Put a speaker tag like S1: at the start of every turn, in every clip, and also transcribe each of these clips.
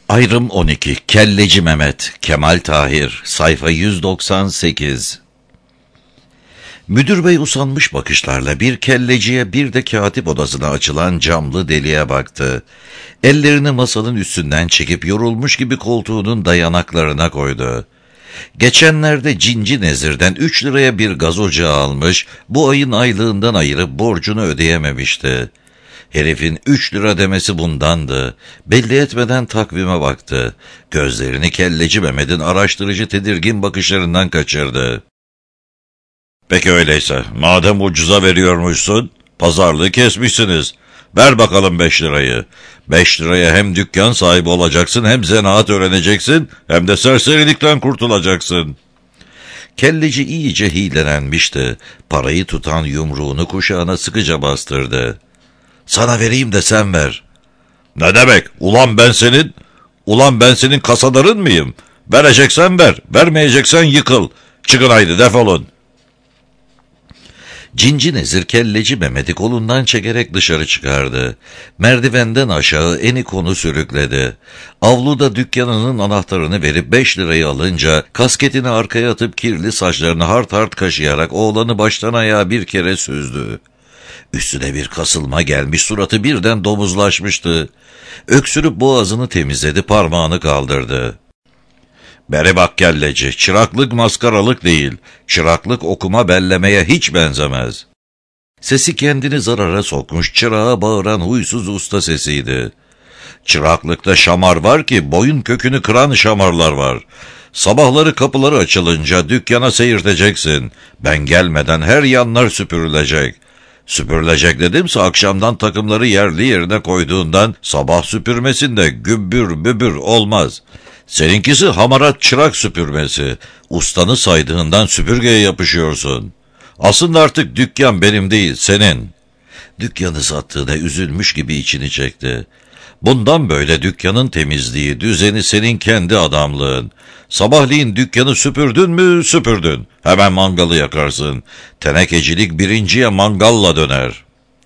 S1: Ayrım 12. Kelleci Mehmet, Kemal Tahir, sayfa 198. Müdür bey usanmış bakışlarla bir kelleciye bir de katip odasına açılan camlı deliğe baktı. Ellerini masanın üstünden çekip yorulmuş gibi koltuğunun dayanaklarına koydu. Geçenlerde Cinci Nezir'den 3 liraya bir gaz ocağı almış, bu ayın aylığından ayırıp borcunu ödeyememişti. Herifin 3 lira demesi bundandı. Belli etmeden takvime baktı. Gözlerini kelleci Mehmet'in araştırıcı tedirgin bakışlarından kaçırdı. Peki öyleyse, madem ucuza veriyormuşsun, pazarlığı kesmişsiniz. Ver bakalım 5 lirayı. 5 liraya hem dükkan sahibi olacaksın, hem zanaat öğreneceksin, hem de serserilikten kurtulacaksın. Kelleci iyice hilelenmişti. Parayı tutan yumruğunu kuşağına sıkıca bastırdı. Sana vereyim de sen ver. Ne demek? Ulan ben senin kasadarın mıyım? Vereceksen ver, vermeyeceksen yıkıl. Çıkın haydi, defolun. Cinci Nezir kelleci Mehmet'i kolundan çekerek dışarı çıkardı. Merdivenden aşağı Enikon'u sürükledi. Avluda dükkanının anahtarını verip 5 lirayı alınca kasketini arkaya atıp kirli saçlarını hart hart kaşıyarak oğlanı baştan ayağa bir kere süzdü. Üstüne bir kasılma gelmiş, suratı birden domuzlaşmıştı. Öksürüp boğazını temizledi, parmağını kaldırdı. Beri bak kelleci, çıraklık maskaralık değil, çıraklık okuma bellemeye hiç benzemez. Sesi kendini zarara sokmuş, çırağa bağıran huysuz usta sesiydi. Çıraklıkta şamar var ki boyun kökünü kıran şamarlar var. Sabahları kapıları açılınca dükkana seyirteceksin. Ben gelmeden her yanlar süpürülecek. Süpürülecek dedimse akşamdan takımları yerli yerine koyduğundan sabah süpürmesinde gümbür bübür olmaz. Seninkisi hamarat çırak süpürmesi. Ustanı saydığından süpürgeye yapışıyorsun. Aslında artık dükkan benim değil, senin. Dükkanı sattığına üzülmüş gibi içini çekti. Bundan böyle dükkanın temizliği, düzeni senin kendi adamlığın. Sabahleyin dükkanı süpürdün mü süpürdün. Hemen mangalı yakarsın. Tenekecilik birinciye mangalla döner.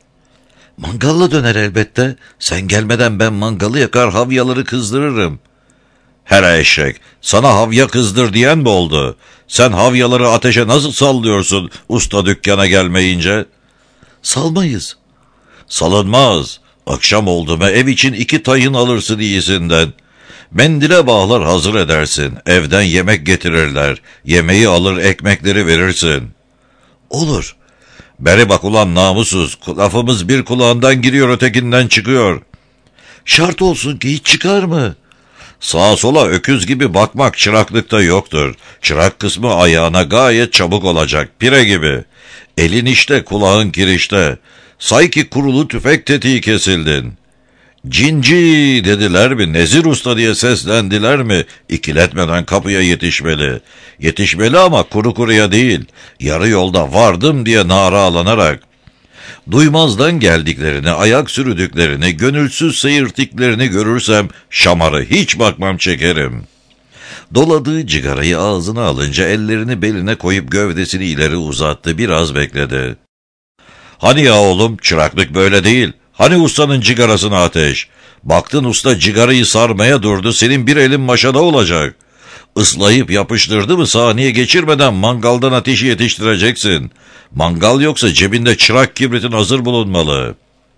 S1: Mangalla döner elbette. Sen gelmeden ben mangalı yakar havyaları kızdırırım. Hele eşek, sana havya kızdır diyen mi oldu? Sen havyaları ateşe nasıl sallıyorsun usta dükkana gelmeyince? Salmayız. Salınmaz. Akşam oldu mu ev için 2 tayin alırsın iyisinden. Mendile bağlar hazır edersin. Evden yemek getirirler. Yemeği alır ekmekleri verirsin. Olur. Beri bak ulan namussuz. Lafımız bir kulağından giriyor ötekinden çıkıyor. Şart olsun ki hiç çıkar mı? Sağa sola öküz gibi bakmak çıraklıkta yoktur. Çırak kısmı ayağına gayet çabuk olacak. Pire gibi. Elin işte, kulağın kirişte. Say ki kurulu tüfek tetiği kesildin. Cinci dediler mi, Nezir Usta diye seslendiler mi, İkiletmeden kapıya yetişmeli. Yetişmeli ama kuru kuruya değil, yarı yolda vardım diye naralanarak. Duymazdan geldiklerini, ayak sürüdüklerini, gönülsüz seyirttiklerini görürsem şamarı hiç bakmam çekerim. Doladığı cigarayı ağzına alınca ellerini beline koyup gövdesini ileri uzattı, biraz bekledi. Hani ya oğlum, çıraklık böyle değil. Hani ustanın cigarasına ateş? Baktın usta cigarayı sarmaya durdu, senin bir elin maşada olacak. Islayıp yapıştırdı mı saniye geçirmeden mangaldan ateşi yetiştireceksin. Mangal yoksa cebinde çırak kibritin hazır bulunmalı.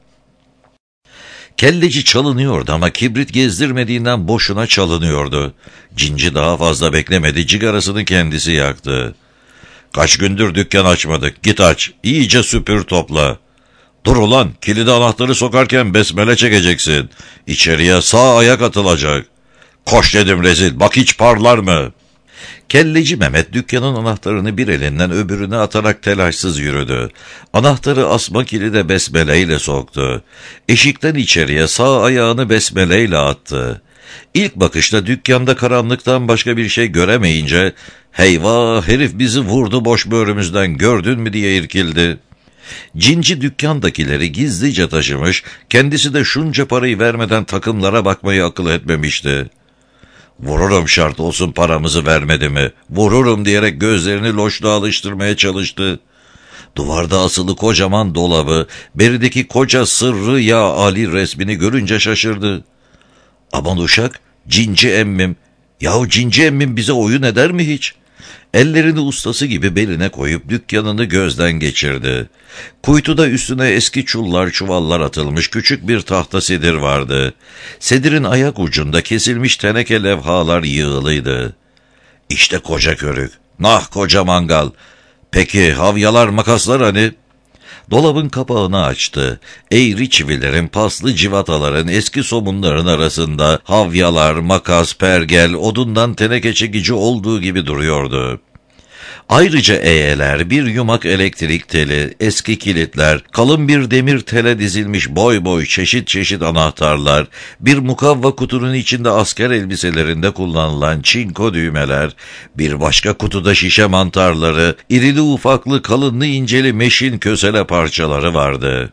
S1: Kelleci çalınıyordu ama kibrit gezdirmediğinden boşuna çalınıyordu. Cinci daha fazla beklemedi, cigarasını kendisi yaktı. Kaç gündür dükkan açmadık, git aç, iyice süpür topla. Dur ulan, kilidi anahtarı sokarken besmele çekeceksin. İçeriye sağ ayak atılacak. Koş dedim rezil, bak hiç parlar mı? Kelleci Mehmet dükkanın anahtarını bir elinden öbürüne atarak telaşsız yürüdü. Anahtarı asma kilide besmeleyle soktu. Eşikten içeriye sağ ayağını besmeleyle attı. İlk bakışta dükkanda karanlıktan başka bir şey göremeyince, "Heyvah, herif bizi vurdu boş böğrümüzden, gördün mü?" diye irkildi. Cinci dükkandakileri gizlice taşımış, kendisi de şunca parayı vermeden takımlara bakmayı akıl etmemişti. "Vururum şart olsun paramızı vermedi mi? Vururum" diyerek gözlerini loşluğa alıştırmaya çalıştı. Duvarda asılı kocaman dolabı, berideki koca Sırrı Ya Ali resmini görünce şaşırdı. "Aman uşak, Cinci emmim. Yahu Cinci emmim bize oyun eder mi hiç? Ellerini ustası gibi beline koyup dükkanını gözden geçirdi. Kuytuda üstüne eski çullar çuvallar atılmış küçük bir tahta sedir vardı. Sedirin ayak ucunda kesilmiş teneke levhalar yığılıydı. İşte koca körük, nah koca mangal. Peki havyalar makaslar hani? Dolabın kapağını açtı. Eğri çivilerin, paslı civataların, eski somunların arasında havyalar, makas, pergel, odundan teneke çekici olduğu gibi duruyordu. Ayrıca eğeler, bir yumak elektrik teli, eski kilitler, kalın bir demir tele dizilmiş boy boy çeşit çeşit anahtarlar, bir mukavva kutunun içinde asker elbiselerinde kullanılan çinko düğmeler, bir başka kutuda şişe mantarları, irili ufaklı kalınlı inceli meşin kösele parçaları vardı.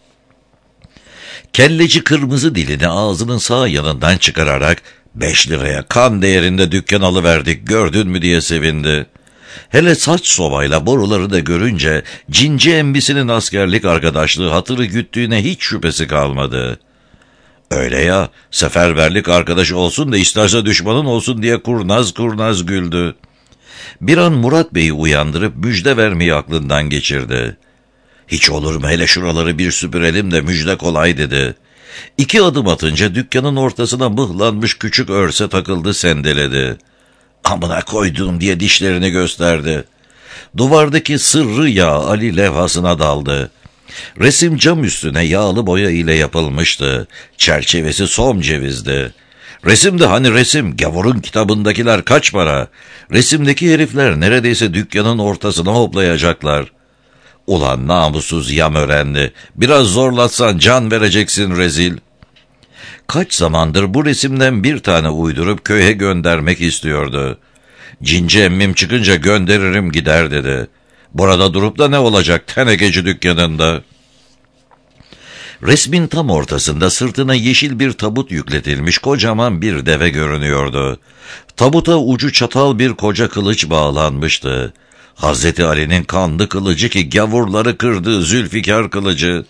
S1: Kelleci kırmızı dilini ağzının sağ yanından çıkararak 5 liraya kan değerinde dükkan alıverdik gördün mü diye sevindi. Hele saç sobayla boruları da görünce Cinci embisinin askerlik arkadaşlığı hatırı güttüğüne hiç şüphesi kalmadı. Öyle ya, seferberlik arkadaşı olsun da isterse düşmanın olsun diye kurnaz kurnaz güldü. Bir an Murat Bey'i uyandırıp müjde vermeyi aklından geçirdi. Hiç olur mu hele şuraları bir süpürelim de müjde kolay dedi. 2 adım atınca dükkanın ortasına mıhlanmış küçük örse takıldı sendeledi. Amına koyduğum diye dişlerini gösterdi. Duvardaki Sırrı Yağ Ali levhasına daldı. Resim cam üstüne yağlı boya ile yapılmıştı. Çerçevesi som cevizdi. Resim de hani resim, gavurun kitabındakiler kaç para? Resimdeki herifler neredeyse dükkanın ortasına hoplayacaklar. Ulan namussuz yam öğrendi. Biraz zorlatsan can vereceksin rezil. Kaç zamandır bu resimden bir tane uydurup köye göndermek istiyordu. Cinci emmim çıkınca gönderirim gider dedi. Burada durup da ne olacak tenekeci dükkanında? Resmin tam ortasında sırtına yeşil bir tabut yükletilmiş kocaman bir deve görünüyordu. Tabuta ucu çatal bir koca kılıç bağlanmıştı. Hazreti Ali'nin kanlı kılıcı ki gavurları kırdığı Zülfikar kılıcı.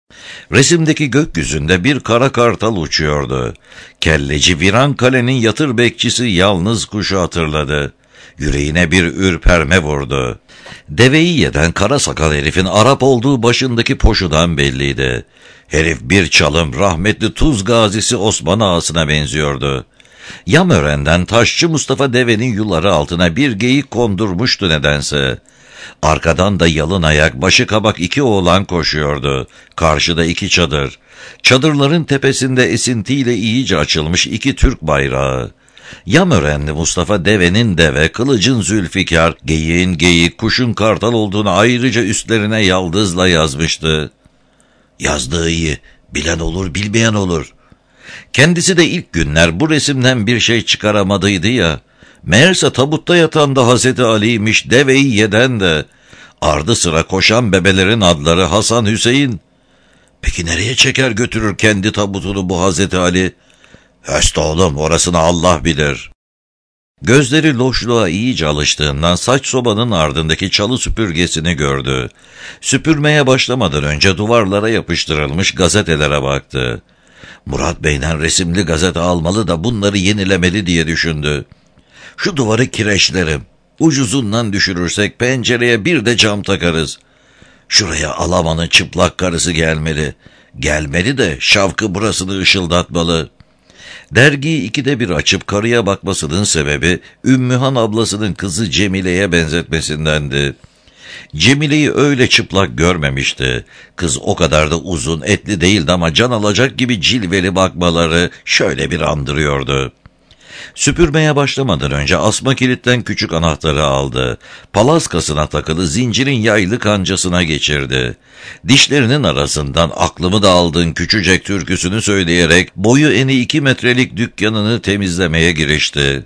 S1: Resimdeki gökyüzünde bir kara kartal uçuyordu. Kelleci Virankale'nin yatır bekçisi yalnız kuşu hatırladı. Yüreğine bir ürperme vurdu. Deveyi yeden kara sakal herifin Arap olduğu başındaki poşudan belliydi. Herif bir çalım rahmetli Tuz gazisi Osman Ağasına benziyordu. Yamören'den Taşçı Mustafa devenin yuları altına bir geyik kondurmuştu nedense. Arkadan da yalın ayak, başı kabak 2 oğlan koşuyordu. Karşıda 2 çadır. Çadırların tepesinde esintiyle iyice açılmış 2 Türk bayrağı. Yamörenli Mustafa devenin deve, kılıcın Zülfikar, geyiğin geyik, kuşun kartal olduğunu ayrıca üstlerine yaldızla yazmıştı. Yazdığı iyi, bilen olur bilmeyen olur. Kendisi de ilk günler bu resimden bir şey çıkaramadıydı ya. Meğerse tabutta yatan da Hazreti Ali'ymiş, deveyi yeden de. Ardı sıra koşan bebelerin adları Hasan Hüseyin. Peki nereye çeker götürür kendi tabutunu bu Hazreti Ali? Höst oğlum, orasını Allah bilir. Gözleri loşluğa iyice alıştığından saç sobanın ardındaki çalı süpürgesini gördü. Süpürmeye başlamadan önce duvarlara yapıştırılmış gazetelere baktı. Murat Bey'den resimli gazete almalı da bunları yenilemeli diye düşündü. Şu duvarı kireçlerim. Ucuzundan düşürürsek pencereye bir de cam takarız. Şuraya Alaman'ın çıplak karısı gelmeli. Gelmeli de Şavkı burasını ışıldatmalı. Dergiyi 2'de 1 açıp karıya bakmasının sebebi Ümmühan ablasının kızı Cemile'ye benzetmesindendi. Cemile'yi öyle çıplak görmemişti. Kız o kadar da uzun, etli değildi ama can alacak gibi cilveli bakmaları şöyle bir andırıyordu. Süpürmeye başlamadan önce asma kilitten küçük anahtarı aldı. Palaskasına takılı zincirin yaylı kancasına geçirdi. Dişlerinin arasından aklımı da aldın küçücek türküsünü söyleyerek boyu eni 2 metrelik dükkanını temizlemeye girişti.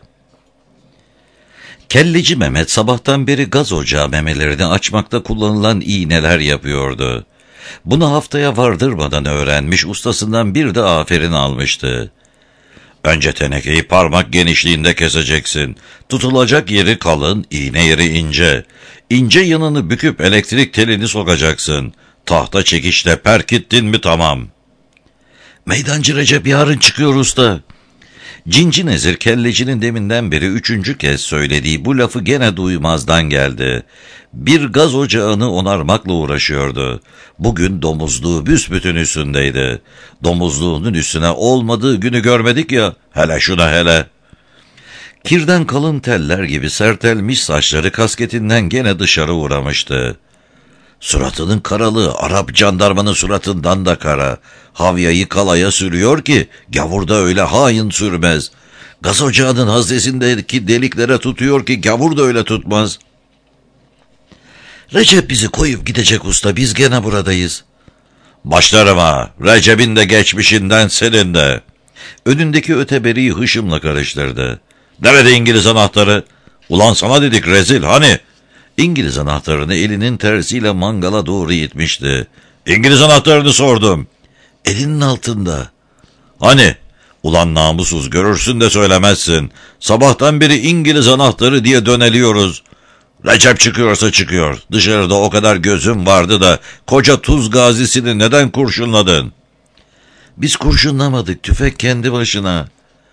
S1: Kelleci Mehmet sabahtan beri gaz ocağı memelerini açmakta kullanılan iğneler yapıyordu. Bunu haftaya vardırmadan öğrenmiş, ustasından bir de aferin almıştı. Önce tenekeyi parmak genişliğinde keseceksin. Tutulacak yeri kalın, iğne yeri ince. İnce yanını büküp elektrik telini sokacaksın. Tahta çekişle perkittin mi tamam. Meydancı Recep yarın çıkıyor usta. Cinci Nezir kellecinin deminden beri 3. kez söylediği bu lafı gene duymazdan geldi. Bir gaz ocağını onarmakla uğraşıyordu. Bugün domuzluğu büsbütün üstündeydi. Domuzluğunun üstüne olmadığı günü görmedik ya, hele şuna hele. Kirden kalın teller gibi sertelmiş saçları kasketinden gene dışarı uğramıştı. Suratının karalığı Arap jandarmanın suratından da kara. Havyayı kalaya sürüyor ki gavurda öyle hain sürmez. Gaz ocağının haznesindeki deliklere tutuyor ki gavur da öyle tutmaz. Recep bizi koyup gidecek usta, biz gene buradayız. Başlarım ha, Recep'in de geçmişinden senin de. Önündeki öteberiyi hışımla karıştırdı. Nerede İngiliz anahtarı? Ulan sana dedik rezil, hani? İngiliz anahtarını elinin tersiyle mangala doğru itmişti. İngiliz anahtarını sordum. Elinin altında. Hani? Ulan namussuz, görürsün de söylemezsin. Sabahtan beri İngiliz anahtarı diye döneliyoruz. Recep çıkıyorsa çıkıyor. Dışarıda o kadar gözüm vardı da koca Tuz gazisini neden kurşunladın? Biz kurşunlamadık, tüfek kendi başına.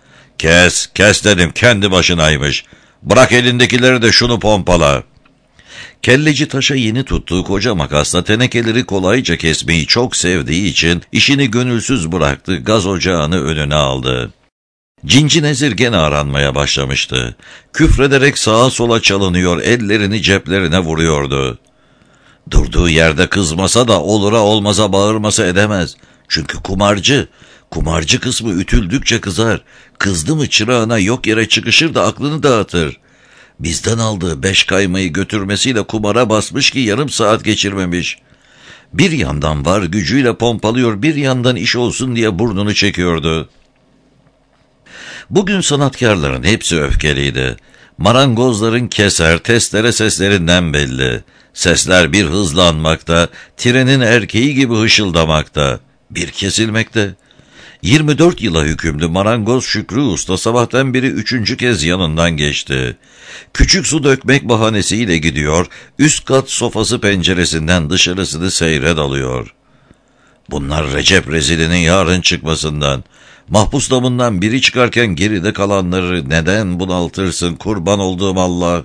S1: Kes dedim, kendi başınaymış. Bırak elindekileri de şunu pompala. Kelleci taşa yeni tuttuğu koca makasla tenekeleri kolayca kesmeyi çok sevdiği için işini gönülsüz bıraktı, gaz ocağını önüne aldı. Cinci Nezir gene aranmaya başlamıştı. Küfrederek sağa sola çalınıyor, ellerini ceplerine vuruyordu. Durduğu yerde kızmasa da olura olmaza bağırmasa edemez. Çünkü kumarcı. Kumarcı kısmı ütüldükçe kızar. Kızdı mı çırağına yok yere çıkışır da aklını dağıtır. Bizden aldığı 5 kaymayı götürmesiyle kumara basmış ki yarım saat geçirmemiş. Bir yandan var gücüyle pompalıyor, bir yandan iş olsun diye burnunu çekiyordu. Bugün sanatkarların hepsi öfkeliydi. Marangozların keser, testere seslerinden belli. Sesler bir hızlanmakta, trenin erkeği gibi hışıldamakta, bir kesilmekte. 24 yıla hükümlü marangoz Şükrü Usta sabahtan beri 3. kez yanından geçti. Küçük su dökmek bahanesiyle gidiyor, üst kat sofası penceresinden dışarısını seyre dalıyor. Bunlar Recep rezilinin yarın çıkmasından. Mahpus damından biri çıkarken geride kalanları neden bunaltırsın kurban olduğum Allah?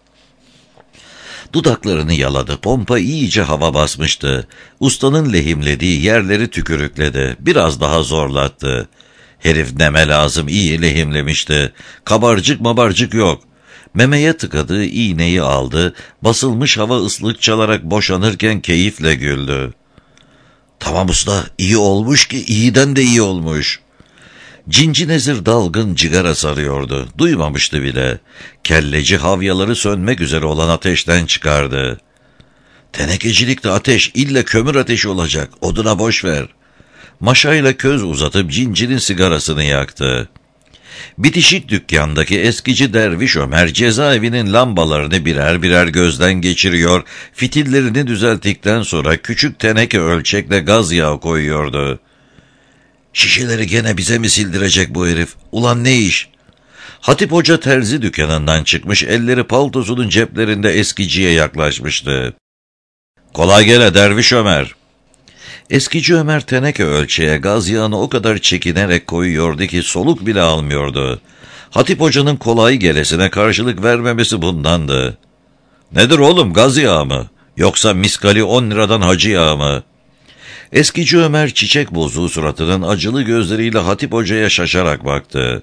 S1: Dudaklarını yaladı, pompa iyice hava basmıştı. Ustanın lehimlediği yerleri tükürükledi, biraz daha zorlattı. Herif neme lazım iyi lehimlemişti. Kabarcık mabarcık yok. Memeye tıkadığı iğneyi aldı, basılmış hava ıslık çalarak boşanırken keyifle güldü. Tamam usta, iyi olmuş ki iyiden de iyi olmuş. Cinci Nezir dalgın cigara sarıyordu. Duymamıştı bile. Kelleci havyaları sönmek üzere olan ateşten çıkardı. Tenekecilikte ateş ille kömür ateşi olacak. Oduna boş ver. Maşayla köz uzatıp cincinin sigarasını yaktı. Bitişik dükkandaki eskici derviş Ömer cezaevinin lambalarını birer birer gözden geçiriyor, fitillerini düzelttikten sonra küçük teneke ölçekle gaz yağı koyuyordu. Şişeleri gene bize mi sildirecek bu herif? Ulan ne iş? Hatip Hoca terzi dükkanından çıkmış, elleri paltosunun ceplerinde eskiciye yaklaşmıştı. Kolay gele derviş Ömer. Eskici Ömer teneke ölçeğe gaz yağını o kadar çekinerek koyuyordu ki soluk bile almıyordu. Hatip Hoca'nın kolay gelesine karşılık vermemesi bundandı. Nedir oğlum, gaz yağı mı? Yoksa miskali 10 liradan hacı yağı mı? Eskici Ömer çiçek bozuğu suratının acılı gözleriyle Hatip Hoca'ya şaşarak baktı.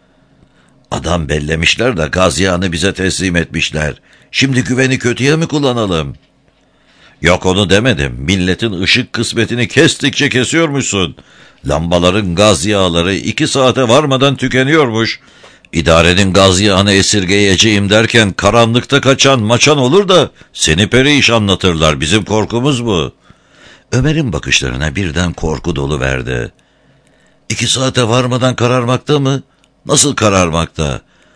S1: Adam bellemişler de gaz yağını bize teslim etmişler. Şimdi güveni kötüye mi kullanalım? Yok onu demedim. Milletin ışık kısmetini kestikçe kesiyormuşsun. Lambaların gaz yağları 2 saate varmadan tükeniyormuş. İdarenin gaz yağını esirgeyeceğim derken karanlıkta kaçan maçan olur da seni periş anlatırlar. Bizim korkumuz bu. Ömer'in bakışlarına birden korku dolu verdi. 2 saate varmadan kararmakta mı? Nasıl kararmakta?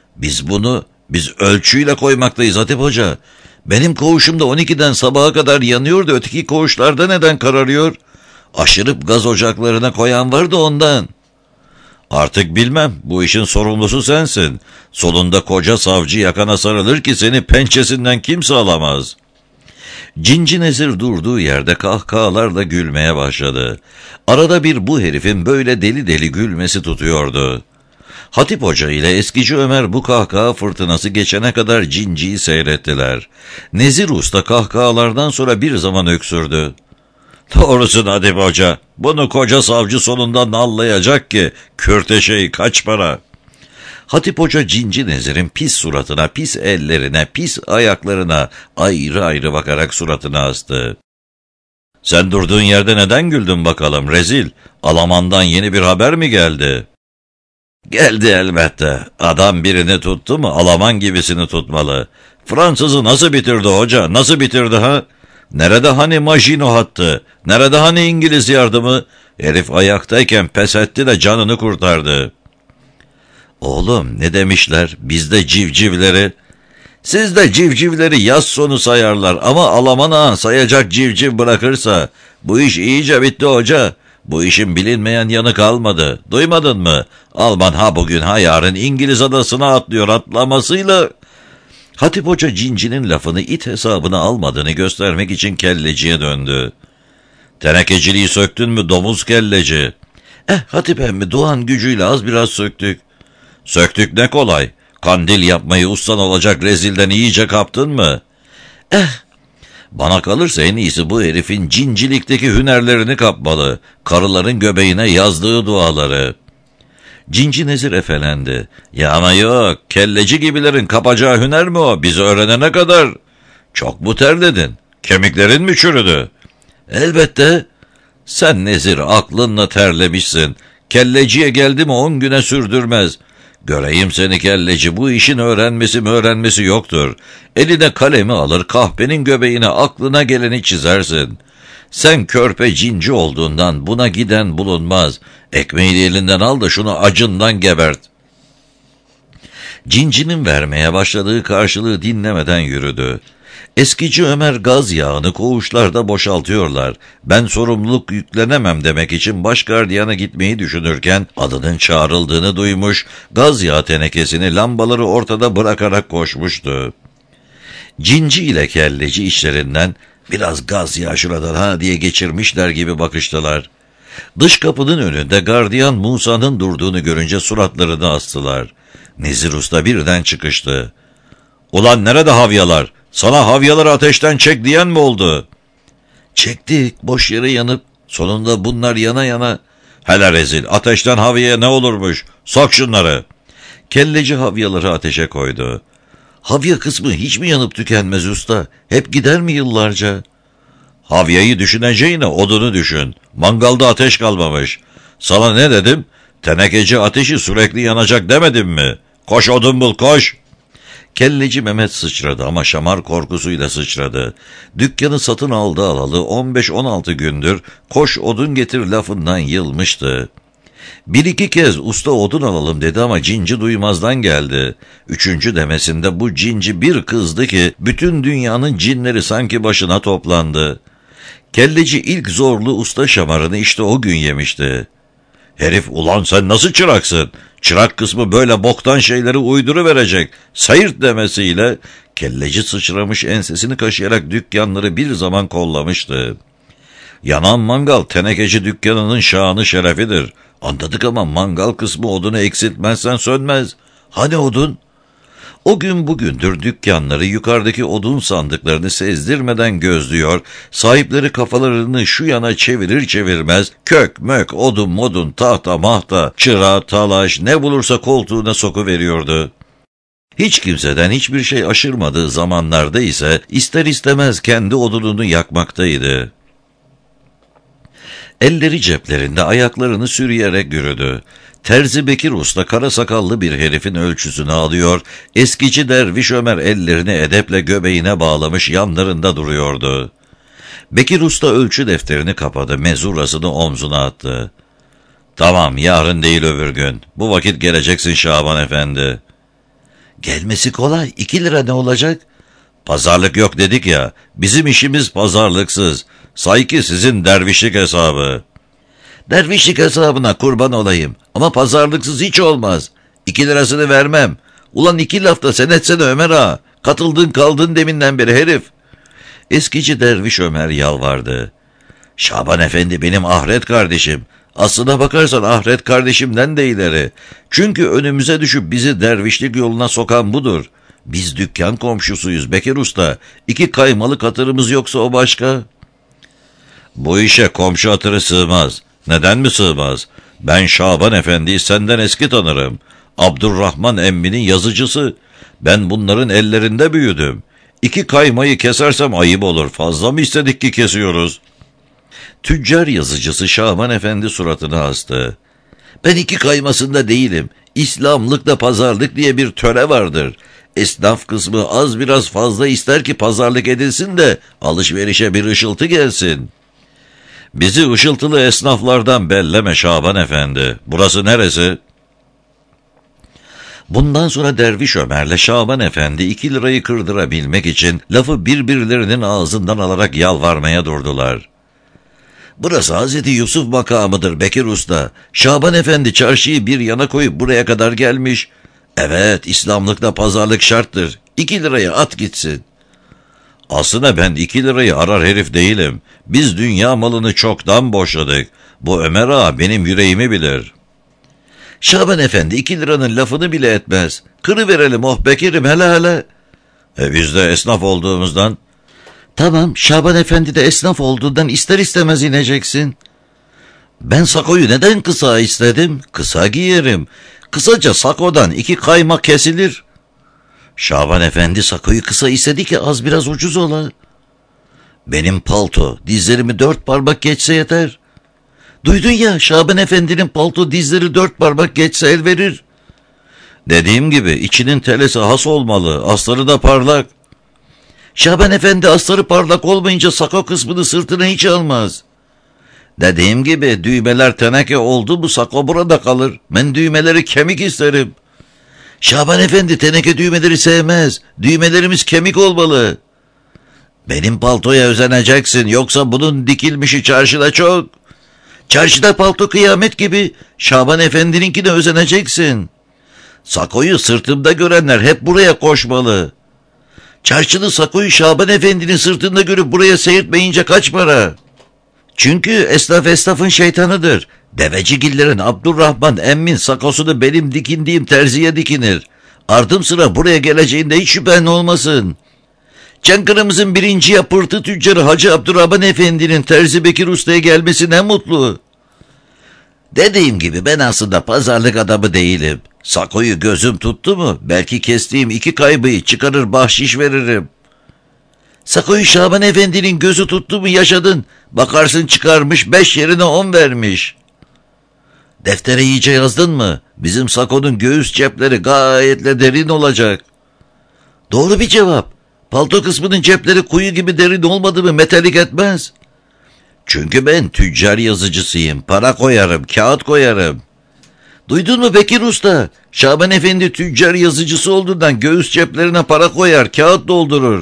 S1: Biz ölçüyle koymaktayız Hatip Hoca. Benim koğuşumda 12'den sabaha kadar yanıyor da öteki koğuşlarda neden kararıyor? Aşırıp gaz ocaklarına koyan var da ondan. Artık bilmem, bu işin sorumlusu sensin. Sonunda koca savcı yakana sarılır ki seni pençesinden kimse alamaz. Cinci Nezir durduğu yerde kahkahalarla gülmeye başladı. Arada bir bu herifin böyle deli deli gülmesi tutuyordu. Hatip Hoca ile eskici Ömer bu kahkaha fırtınası geçene kadar Cinci'yi seyrettiler. Nezir Usta kahkahalardan sonra bir zaman öksürdü. Doğrusun Hatip Hoca, bunu koca savcı sonunda nallayacak ki, kürteşeyi kaç para? Hatip Hoca Cinci Nezir'in pis suratına, pis ellerine, pis ayaklarına ayrı ayrı bakarak suratını astı. Sen durduğun yerde neden güldün bakalım rezil? Alaman'dan yeni bir haber mi geldi? Geldi elbette. Adam birini tuttu mu Alaman gibisini tutmalı. Fransız'ı nasıl bitirdi hoca? Nasıl bitirdi ha? Nerede hani Maginot hattı? Nerede hani İngiliz yardımı? Herif ayaktayken pes etti de canını kurtardı. Oğlum ne demişler? Bizde civcivleri. Sizde civcivleri yaz sonu sayarlar ama Alaman ağan sayacak civciv bırakırsa bu iş iyice bitti hoca. Bu işin bilinmeyen yanı kalmadı. Duymadın mı? Alman ha bugün ha yarın İngiliz adasına atlıyor, atlamasıyla. Hatip Hoca Cinci'nin lafını it hesabına almadığını göstermek için kelleciye döndü. Tenekeciliği söktün mü domuz kelleci? Hatip emmi Doğan gücüyle az biraz söktük. Söktük ne kolay. Kandil yapmayı ustan olacak rezilden iyice kaptın mı? Bana kalırsa en iyisi bu herifin cincilikteki hünerlerini kapmalı. Karıların göbeğine yazdığı duaları. Cinci Nezir efelendi. Ya ama yok, kelleci gibilerin kapacağı hüner mi o bizi öğrenene kadar? Çok mu terledin? Kemiklerin mi çürüdü? Elbette. Sen Nezir aklınla terlemişsin. Kelleciye geldi mi 10 güne sürdürmez. Göreyim seni kelleci, bu işin öğrenmesi yoktur. Eline kalemi alır kahpenin göbeğine aklına geleni çizersin. Sen körpe cinci olduğundan buna giden bulunmaz. Ekmeğini elinden al da şunu acından gebert. Cincinin vermeye başladığı karşılığı dinlemeden yürüdü. Eskici Ömer gaz yağını koğuşlarda boşaltıyorlar. Ben sorumluluk yüklenemem demek için başgardiyana gitmeyi düşünürken adının çağrıldığını duymuş, gaz yağı tenekesini lambaları ortada bırakarak koşmuştu. Cinci ile kelleci işlerinden biraz gaz yağı şuradan ha diye geçirmişler gibi bakıştılar. Dış kapının önünde gardiyan Musa'nın durduğunu görünce suratlarını astılar. Nezir Usta birden çıkıştı. Ulan nerede havyalar? Sana havyaları ateşten çek diyen mi oldu? Çektik boş yere yanıp sonunda bunlar yana yana. Hele rezil ateşten havyaya ne olurmuş? Sok şunları. Kelleci havyaları ateşe koydu. Havya kısmı hiç mi yanıp tükenmez usta? Hep gider mi yıllarca? Havyayı düşüneceğine odunu düşün. Mangalda ateş kalmamış. Sana ne dedim? Tenekeci ateşi sürekli yanacak demedim mi? Koş odun bul koş. Kelleci Mehmet sıçradı ama şamar korkusuyla sıçradı. Dükkanı satın aldı alalı 15-16 gündür koş odun getir lafından yılmıştı. Bir iki kez usta odun alalım dedi ama cinci duymazdan geldi. Üçüncü demesinde bu cinci bir kızdı ki bütün dünyanın cinleri sanki başına toplandı. Kelleci ilk zorlu usta şamarını işte o gün yemişti. Herif ulan sen nasıl çıraksın? Çırak kısmı böyle boktan şeyleri uyduruverecek. Sayırt demesiyle kelleci sıçramış ensesini kaşıyarak dükkanları bir zaman kollamıştı. Yanan mangal tenekeci dükkanının şanı şerefidir. Anladık ama mangal kısmı odunu eksiltmezsen sönmez. Hani odun? O gün bugündür dükkanları yukarıdaki odun sandıklarını sezdirmeden gözlüyor, sahipleri kafalarını şu yana çevirir çevirmez, kök, mök, odun, modun, tahta, mahta, çıra, talaş ne bulursa koltuğuna sokuveriyordu. Hiç kimseden hiçbir şey aşırmadığı zamanlarda ise ister istemez kendi odununu yakmaktaydı. Elleri ceplerinde ayaklarını sürüyerek yürüdü. Terzi Bekir Usta kara sakallı bir herifin ölçüsünü alıyor, eskici derviş Ömer ellerini edeple göbeğine bağlamış yanlarında duruyordu. Bekir Usta ölçü defterini kapadı, mezurasını omzuna attı. Tamam, yarın değil öbür gün. Bu vakit geleceksin Şaban Efendi. Gelmesi kolay, 2 lira ne olacak? Pazarlık yok dedik ya, bizim işimiz pazarlıksız. Say ki sizin dervişlik hesabı. Dervişlik hesabına kurban olayım. Ama pazarlıksız hiç olmaz. 2 lirasını vermem. Ulan 2 lafta sen etsene Ömer ağa. Katıldın kaldın deminden beri herif. Eskici derviş Ömer yalvardı. Şaban Efendi benim ahiret kardeşim. Aslına bakarsan ahiret kardeşimden de ileri. Çünkü önümüze düşüp bizi dervişlik yoluna sokan budur. Biz dükkan komşusuyuz Bekir Usta. 2 kaymalık hatırımız yoksa o başka. Bu işe komşu hatırı sığmaz. Neden mi sığmaz? Ben Şaban Efendi'yi senden eski tanırım. Abdurrahman emminin yazıcısı. Ben bunların ellerinde büyüdüm. 2 kaymayı kesersem ayıp olur. Fazla mı istedik ki kesiyoruz? Tüccar yazıcısı Şaban Efendi suratını astı. Ben 2 kaymasında değilim. İslamlıkta pazarlık diye bir töre vardır. Esnaf kısmı az biraz fazla ister ki pazarlık edilsin de alışverişe bir ışıltı gelsin. Bizi ışıltılı esnaflardan belleme Şaban Efendi. Burası neresi? Bundan sonra Derviş Ömer'le Şaban Efendi 2 lirayı kırdırabilmek için lafı birbirlerinin ağzından alarak yalvarmaya durdular. Burası Hazreti Yusuf makamıdır Bekir Usta. Şaban Efendi çarşıyı bir yana koyup buraya kadar gelmiş. Evet, İslamlıkta pazarlık şarttır. 2 liraya at gitsin. Aslında ben 2 lirayı arar herif değilim. Biz dünya malını çoktan boşladık. Bu Ömer ağa benim yüreğimi bilir. Şaban Efendi 2 liranın lafını bile etmez. Kırıverelim oh Bekir'im hele hele. Biz de esnaf olduğumuzdan. Tamam, Şaban Efendi de esnaf olduğundan ister istemez ineceksin. Ben sakoyu neden kısa istedim? Kısa giyerim. Kısaca sakodan 2 kaymak kesilir. Şaban Efendi sakoyu kısa istedi ki az biraz ucuz ola. Benim palto dizlerimi 4 parmak geçse yeter. Duydun ya, Şaban Efendi'nin palto dizleri 4 parmak geçse el verir. Dediğim gibi içinin telesi has olmalı, asları da parlak. Şaban Efendi asları parlak olmayınca sako kısmını sırtına hiç almaz. Dediğim gibi düğmeler teneke oldu bu sako burada kalır. Ben düğmeleri kemik isterim. Şaban Efendi teneke düğmeleri sevmez. Düğmelerimiz kemik olmalı. Benim paltoya özeneceksin, yoksa bunun dikilmişi çarşıda çok. Çarşıda palto kıyamet gibi, Şaban Efendi'ninkine özeneceksin. Sakoyu sırtımda görenler hep buraya koşmalı. Çarşılı sakoyu Şaban Efendi'nin sırtında görüp buraya seyirtmeyince kaç para? Çünkü esnafın şeytanıdır. Devecigillerin Abdurrahman emmin sakosunu benim dikindiğim terziye dikinir. Ardım sıra buraya geleceğinde hiç şüphen olmasın. Çankırı'mızın 1. yapırtı tüccarı Hacı Abdurrahman Efendi'nin Terzi Bekir Usta'ya gelmesi ne mutlu. Dediğim gibi ben aslında pazarlık adamı değilim. Sakoyu gözüm tuttu mu belki kestiğim 2 kaybıyı çıkarır bahşiş veririm. Sakoyu Şaban Efendi'nin gözü tuttu mu yaşadın. Bakarsın çıkarmış 5 yerine 10 vermiş. Deftere iyice yazdın mı? Bizim sakonun göğüs cepleri gayetle derin olacak. Doğru bir cevap. Palto kısmının cepleri kuyu gibi derin olmadı mı metalik etmez. Çünkü ben tüccar yazıcısıyım. Para koyarım, kağıt koyarım. Duydun mu Bekir Usta? Şaban Efendi tüccar yazıcısı olduğundan göğüs ceplerine para koyar, kağıt doldurur.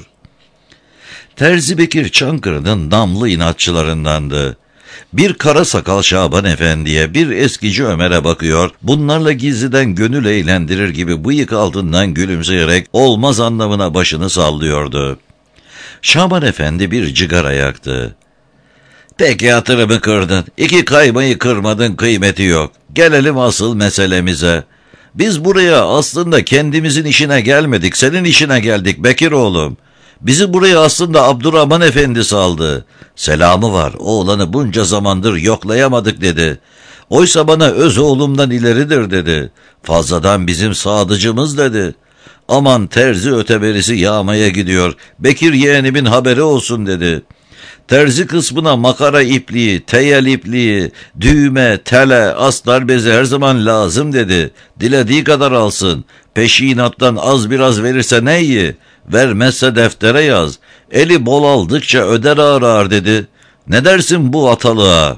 S1: Terzi Bekir Çankırı'nın namlı inatçılarındandı. Bir kara sakal Şaban Efendi'ye, bir eskici Ömer'e bakıyor, bunlarla gizliden gönül eğlendirir gibi bıyık altından gülümseyerek olmaz anlamına başını sallıyordu. Şaban Efendi bir cigara yaktı. Peki hatırımı kırdın, 2 kaymayı kırmadın, kıymeti yok. Gelelim asıl meselemize. Biz buraya aslında kendimizin işine gelmedik, senin işine geldik Bekir oğlum. Bizi buraya aslında Abdurrahman Efendi saldı. Selamı var, oğlanı bunca zamandır yoklayamadık dedi. Oysa bana öz oğlumdan ileridir dedi. Fazladan bizim sadıcımız dedi. Aman terzi öteberisi yağmaya gidiyor, Bekir yeğenimin haberi olsun dedi. Terzi kısmına makara ipliği, teyel ipliği, düğme, tele, astar bezi her zaman lazım dedi. Dilediği kadar alsın. Peşinattan az biraz verirse ne iyi? Vermezse deftere yaz. Eli bol aldıkça öder ağır ağır dedi. Ne dersin bu atalığa?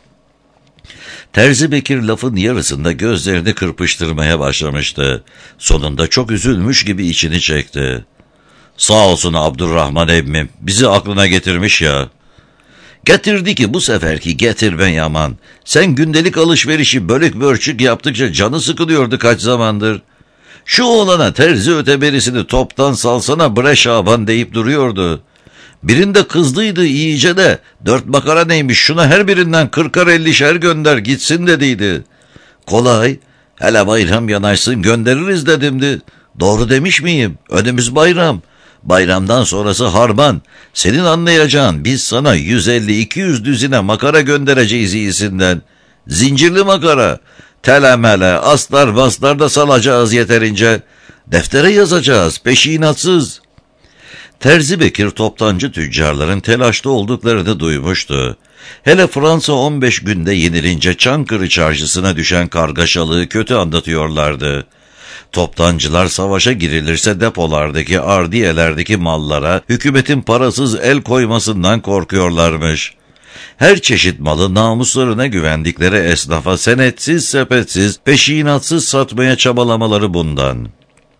S1: Terzi Bekir lafın yarısında gözlerini kırpıştırmaya başlamıştı. Sonunda çok üzülmüş gibi içini çekti. Sağ olsun Abdurrahman emmim, bizi aklına getirmiş ya. Getirdi ki bu seferki getirmen yaman. Sen gündelik alışverişi bölük bölçük yaptıkça canı sıkılıyordu kaç zamandır. Şu oğlana terzi öteberisini toptan salsana bre Şaban deyip duruyordu. Birinde kızdıydı iyice de, 4 makara neymiş, şuna her birinden 40'ar 50'şer gönder gitsin dediydi. Kolay, hele bayram yanaşsın göndeririz dedimdi. Doğru demiş miyim? Önümüz bayram. Bayramdan sonrası harman. Senin anlayacağın, biz sana 150-200 düzine makara göndereceğiz iyisinden. Zincirli makara. Telemele, astar bastar da salacağız yeterince. Deftere yazacağız, peşinatsız. Terzi Bekir toptancı tüccarların telaşta olduklarını duymuştu. Hele Fransa 15 günde yenilince Çankırı çarşısına düşen kargaşalığı kötü anlatıyorlardı. Toptancılar savaşa girilirse depolardaki ardiyelerdeki mallara hükümetin parasız el koymasından korkuyorlarmış. Her çeşit malı namuslarına güvendikleri esnafa senetsiz sepetsiz peşinatsız satmaya çabalamaları bundan.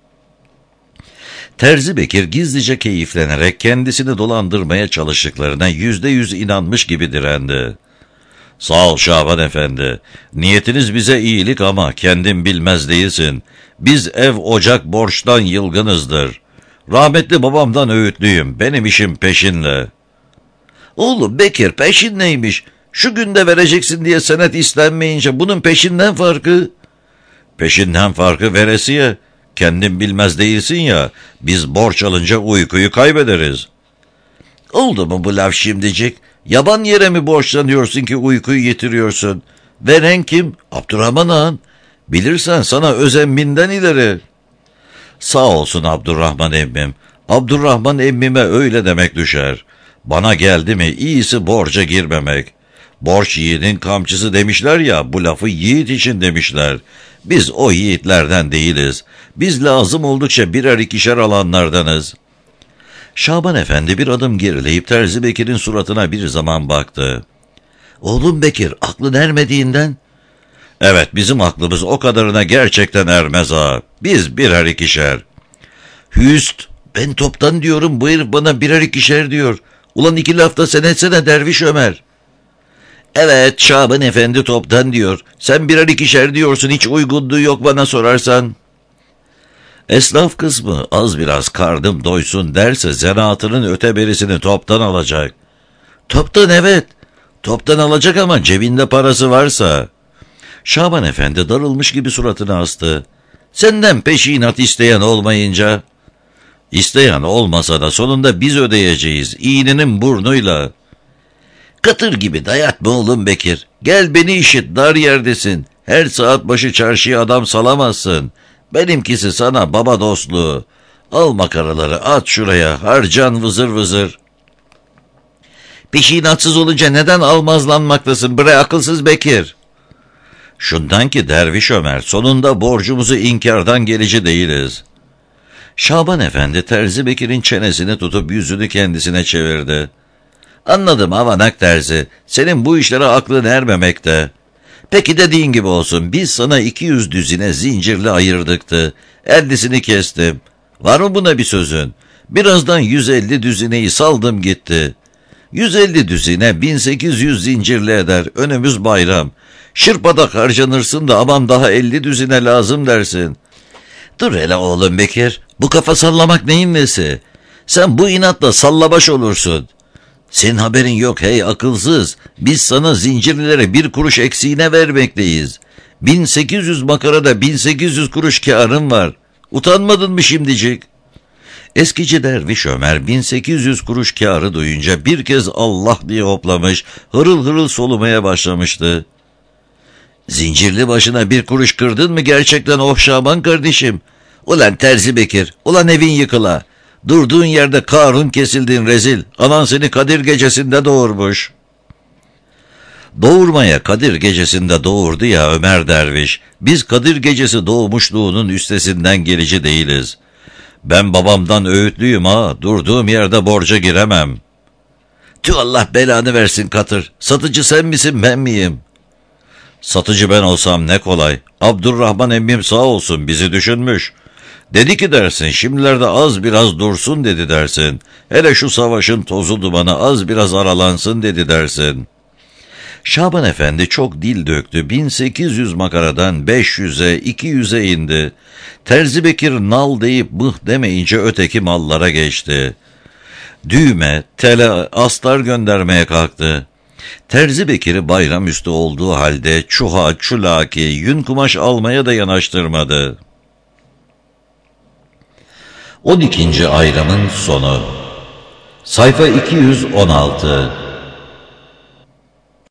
S1: Terzi Bekir gizlice keyiflenerek kendisini dolandırmaya çalıştıklarına %100 inanmış gibi direndi. Sağ ol Şaban Efendi, niyetiniz bize iyilik ama kendin bilmez değilsin. Biz ev ocak borçtan yılgınızdır. Rahmetli babamdan öğütlüyüm, benim işim peşinle. Oğlum Bekir, peşin neymiş? Şu günde vereceksin diye senet istenmeyince bunun peşinden farkı? Peşinden farkı veresiye. Kendin bilmez değilsin ya, biz borç alınca uykuyu kaybederiz. Oldu mu bu laf şimdicik? Yaban yere mi borçlanıyorsun ki uykuyu yitiriyorsun? Veren kim? Abdurrahman Ağan. Bilirsen sana özemminden ileri. Sağ olsun Abdurrahman emmim. Abdurrahman emmime öyle demek düşer. Bana geldi mi iyisi borca girmemek. Borç yiğidin kamçısı demişler ya, bu lafı yiğit için demişler. Biz o yiğitlerden değiliz. Biz lazım oldukça birer ikişer alanlardanız. Şaban Efendi bir adım gerileyip Terzi Bekir'in suratına bir zaman baktı. Oğlum Bekir, aklın ermediğinden? Evet, bizim aklımız o kadarına gerçekten ermez ha. Biz birer ikişer. Hüst, ben toptan diyorum, bu herif bana birer ikişer diyor. Ulan 2 lafta sen etsene Derviş Ömer. Evet, Şaban Efendi toptan diyor. Sen birer ikişer diyorsun, hiç uygunluğu yok bana sorarsan. Esnaf kısmı az biraz karnım doysun derse zanaatının öteberisini toptan alacak. Toptan evet. Toptan alacak ama cebinde parası varsa. Şaban Efendi darılmış gibi suratını astı. Senden peşinat isteyen olmayınca. İsteyen olmasa da sonunda biz ödeyeceğiz. İğnenin burnuyla. Katır gibi dayatma oğlum Bekir. Gel beni işit, dar yerdesin. Her saat başı çarşıya adam salamazsın. Benimkisi sana baba dostluğu. Al makaraları at şuraya, harcan vızır vızır. Peşinatsız olunca neden almazlanmaktasın bre akılsız Bekir? Şundan ki Derviş Ömer, sonunda borcumuzu inkardan gerici değiliz. Şaban Efendi Terzi Bekir'in çenesini tutup yüzünü kendisine çevirdi. Anladım avanak terzi, senin bu işlere aklın ermemekte. Peki dediğin gibi olsun, biz sana 200 düzine zincirli ayırdıktı. 50'sini kestim. Var mı buna bir sözün? Birazdan 150 düzineyi saldım gitti. 150 düzine 1800 zincirli eder, önümüz bayram. Şırpadak harcanırsın da aman daha 50 düzine lazım dersin. Dur hele oğlum Bekir, bu kafa sallamak neyin nesi? Sen bu inatla sallabaş olursun. Senin haberin yok hey akılsız. Biz sana zincirlilere 1 kuruş eksiğine vermekteyiz. 1800 makarada 1800 kuruş kârın var. Utanmadın mı şimdicik? Eskici Derviş Ömer 1800 kuruş kârı duyunca bir kez Allah diye hoplamış, hırıl hırıl solumaya başlamıştı. Zincirli başına 1 kuruş kırdın mı gerçekten oh Şaban kardeşim? Ulan Terzi Bekir, ulan evin yıkıla. Durduğun yerde Karun kesildin rezil. Anan seni Kadir gecesinde doğurmuş. Doğurmaya Kadir gecesinde doğurdu ya Ömer Derviş. Biz Kadir gecesi doğmuşluğunun üstesinden gelici değiliz. Ben babamdan öğütlüyüm ha. Durduğum yerde borca giremem. Tüh Allah belanı versin Katır. Satıcı sen misin ben miyim? Satıcı ben olsam ne kolay. Abdurrahman emmim sağ olsun bizi düşünmüş. Dedi ki dersin, şimdilerde az biraz dursun dedi dersin. Hele şu savaşın tozu dumanı az biraz aralansın dedi dersin. Şaban Efendi çok dil döktü. 1800 makaradan 500'e 200'e indi. Terzi Bekir nal deyip mıh demeyince öteki mallara geçti. Düğme, tele, astar göndermeye kalktı. Terzi Bekir'i bayramüstü olduğu halde çuha, çulaki, yün kumaş almaya da yanaştırmadı. 12. ayramın sonu. Sayfa 216.